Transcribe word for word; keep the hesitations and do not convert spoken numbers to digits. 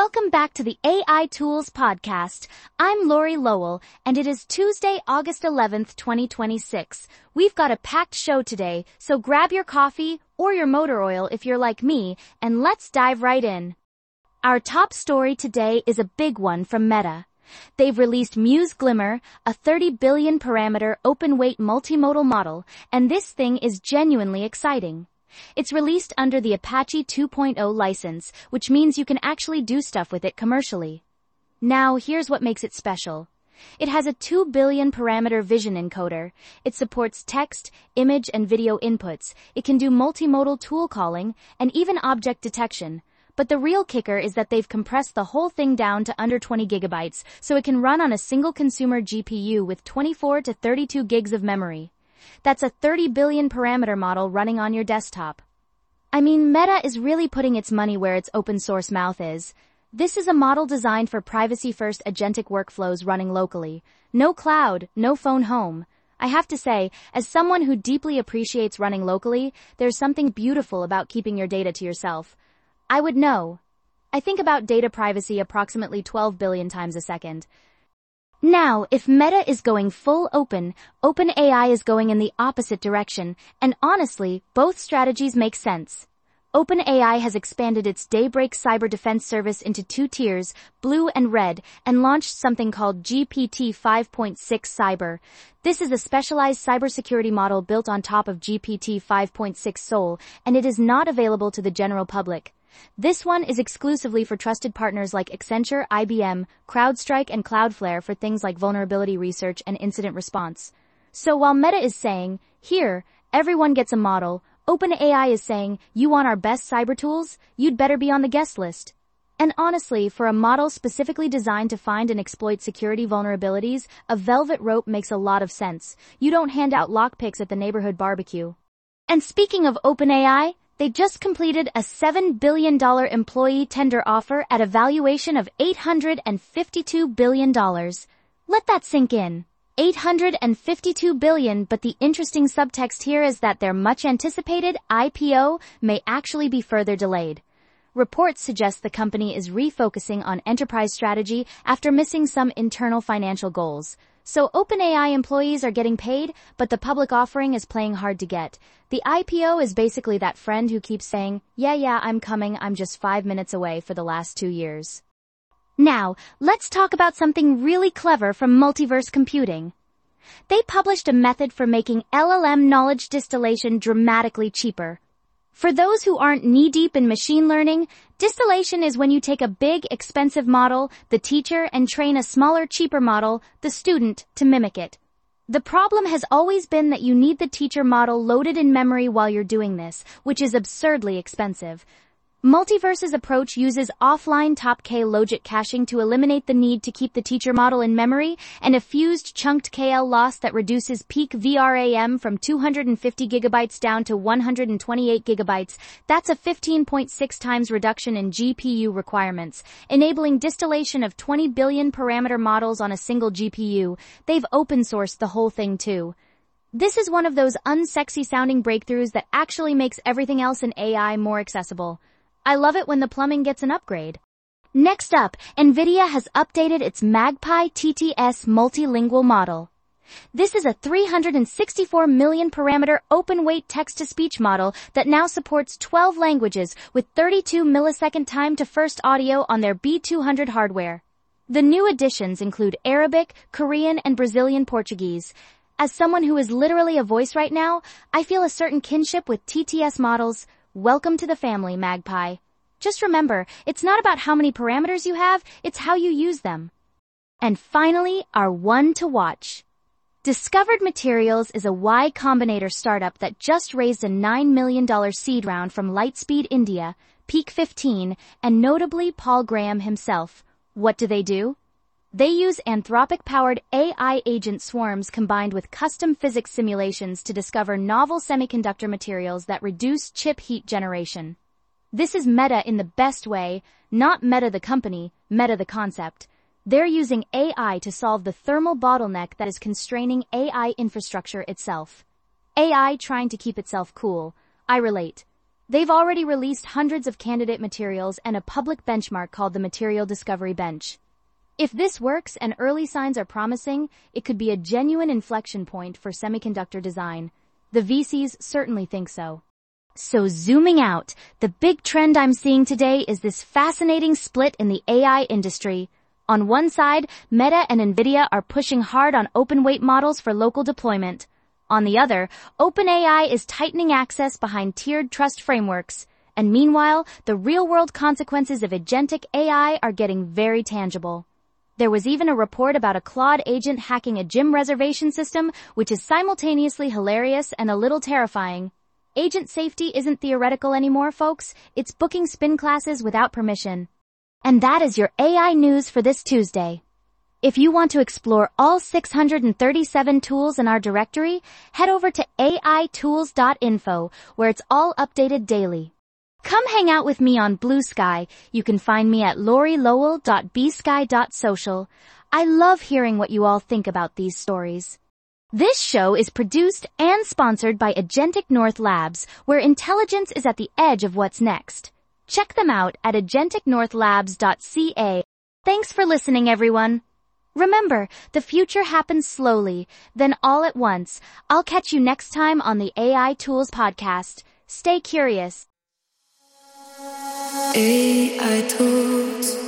Welcome back to the A I Tools Podcast. I'm Lori Lowell, and it is Tuesday, August eleventh, twenty twenty-six. We've got a packed show today, so grab your coffee or your motor oil if you're like me, and let's dive right in. Our top story today is a big one from Meta. They've released Muse Glimmer, a thirty billion parameter open-weight multimodal model, and this thing is genuinely exciting. It's released under the Apache two point oh license, which means you can actually do stuff with it commercially. Now, here's what makes it special. It has a two billion parameter vision encoder. It supports text, image, and video inputs. It can do multimodal tool calling, and even object detection. But the real kicker is that they've compressed the whole thing down to under twenty gigabytes, so it can run on a single consumer G P U with twenty-four to thirty-two gigs of memory. That's a thirty billion parameter model running on your desktop. I mean, Meta is really putting its money where its open source mouth is. This is a model designed for privacy-first agentic workflows running locally. No cloud, no phone home. I have to say, as someone who deeply appreciates running locally, there's something beautiful about keeping your data to yourself. I would know. I think about data privacy approximately twelve billion times a second. Now, if Meta is going full open, OpenAI is going in the opposite direction, and honestly, both strategies make sense. OpenAI has expanded its Daybreak cyber defense service into two tiers, blue and red, and launched something called G P T five point six Cyber. This is a specialized cybersecurity model built on top of G P T five point six Sol, and it is not available to the general public. This one is exclusively for trusted partners like Accenture, I B M, CrowdStrike, and Cloudflare for things like vulnerability research and incident response. So while Meta is saying, here, everyone gets a model, OpenAI is saying, you want our best cyber tools? You'd better be on the guest list. And honestly, for a model specifically designed to find and exploit security vulnerabilities, a velvet rope makes a lot of sense. You don't hand out lockpicks at the neighborhood barbecue. And speaking of OpenAI, they just completed a seven billion dollars employee tender offer at a valuation of eight hundred fifty-two billion dollars. Let that sink in. eight hundred fifty-two billion dollars, but the interesting subtext here is that their much-anticipated I P O may actually be further delayed. Reports suggest the company is refocusing on enterprise strategy after missing some internal financial goals. So OpenAI employees are getting paid, but the public offering is playing hard to get. The I P O is basically that friend who keeps saying, yeah, yeah, I'm coming, I'm just five minutes away for the last two years. Now, let's talk about something really clever from Multiverse Computing. They published a method for making L L M knowledge distillation dramatically cheaper. For those who aren't knee-deep in machine learning, distillation is when you take a big, expensive model, the teacher, and train a smaller, cheaper model, the student, to mimic it. The problem has always been that you need the teacher model loaded in memory while you're doing this, which is absurdly expensive. Multiverse's approach uses offline top-K logic caching to eliminate the need to keep the teacher model in memory, and a fused chunked K L loss that reduces peak V RAM from two hundred fifty gigabytes down to one hundred twenty-eight gigabytes. That's a fifteen point six times reduction in G P U requirements, enabling distillation of twenty billion parameter models on a single G P U. They've open-sourced the whole thing too. This is one of those unsexy-sounding breakthroughs that actually makes everything else in A I more accessible. I love it when the plumbing gets an upgrade. Next up, NVIDIA has updated its Magpie T T S multilingual model. This is a three hundred sixty-four million parameter open-weight text-to-speech model that now supports twelve languages with thirty-two millisecond time to first audio on their B two hundred hardware. The new additions include Arabic, Korean, and Brazilian Portuguese. As someone who is literally a voice right now, I feel a certain kinship with T T S models. Welcome to the family, Magpie. Just remember, it's not about how many parameters you have, it's how you use them. And finally, our one to watch. Discovered Materials is a Y Combinator startup that just raised a nine million dollars seed round from Lightspeed India, Peak fifteen, and notably Paul Graham himself. What do they do? They use Anthropic-powered A I agent swarms combined with custom physics simulations to discover novel semiconductor materials that reduce chip heat generation. This is Meta in the best way, not Meta the company, Meta the concept. They're using A I to solve the thermal bottleneck that is constraining A I infrastructure itself. A I trying to keep itself cool. I relate. They've already released hundreds of candidate materials and a public benchmark called the Material Discovery Bench. If this works and early signs are promising, it could be a genuine inflection point for semiconductor design. The V Cs certainly think so. So zooming out, the big trend I'm seeing today is this fascinating split in the A I industry. On one side, Meta and NVIDIA are pushing hard on open-weight models for local deployment. On the other, OpenAI is tightening access behind tiered trust frameworks. And meanwhile, the real-world consequences of agentic A I are getting very tangible. There was even a report about a Claude agent hacking a gym reservation system, which is simultaneously hilarious and a little terrifying. Agent safety isn't theoretical anymore, folks. It's booking spin classes without permission. And that is your A I news for this Tuesday. If you want to explore all six hundred thirty-seven tools in our directory, head over to A I tools dot info, where it's all updated daily. Come hang out with me on Blue Sky. You can find me at lori lowell dot b sky dot social. I love hearing what you all think about these stories. This show is produced and sponsored by Agentic North Labs, where intelligence is at the edge of what's next. Check them out at agentic north labs dot c a. Thanks for listening, everyone. Remember, the future happens slowly, then all at once. I'll catch you next time on the A I Tools Podcast. Stay curious. A I Tools.